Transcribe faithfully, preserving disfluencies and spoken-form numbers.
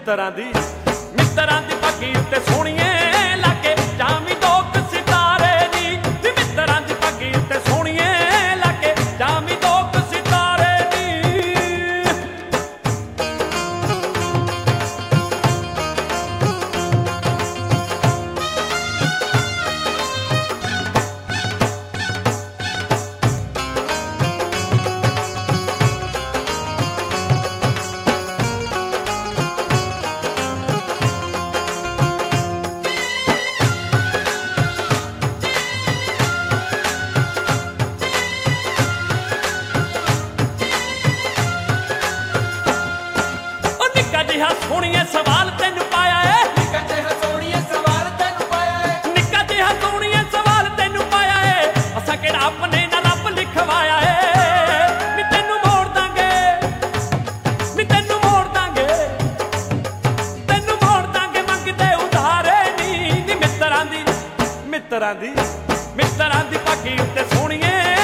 ਮਿੱਤਰਾਂ ਦੀ ਮਿੱਤਰਾਂ ਦੀ ਪੱਗੀ ਉੱਤੇ ਸੋਹਣੀਏ ਲਾਗੇ ਜਾਵੀਂ ਦੋਕ ਸਿਤਾਰੇ ਦੀ ਨੀ ਮਿੱਤਰਾਂ ਦੀ ਪੱਗੀ ਉੱਤੇ ਸੋਹਣੀਏ ਲਾਗੇ ਜਾਵੀਂ ਦੋਕ ਸਿਤਾਰੇ ਦੀ। ਜਿਹਾ ਸੋਹਣੀਏ ਸਵਾਲ ਤੈਨੂੰ ਪਾਇਆ ਏ ਨਿੱਕਾ ਜਿਹਾ ਸੋਹਣੀਏ ਸਵਾਲ ਤੈਨੂੰ ਪਾਇਆ ਏ ਨਿੱਕਾ ਜਿਹਾ ਸੋਹਣੀਏ ਸਵਾਲ ਤੈਨੂੰ ਪਾਇਆ ਏ ਅਸਾਂ ਕਿਹੜਾ ਆਪਣੇ ਨਾਲ ਰੱਬ ਲਿਖਵਾਇਆ ਏ ਨੀ ਤੈਨੂੰ ਮੋੜ ਦਾਂਗੇ ਨੀ ਤੈਨੂੰ ਮੋੜ ਦਾਂਗੇ ਤੈਨੂੰ ਮੋੜ ਦਾਂਗੇ ਮੰਗਦੇ ਉਧਾਰੇ ਨੀ ਨੀ ਮਿੱਤਰਾਂ ਦੀ ਮਿੱਤਰਾਂ ਦੀ ਮਿੱਤਰਾਂ ਦੀ ਪੱਗੀ ਉੱਤੇ ਸੋਹਣੀਏ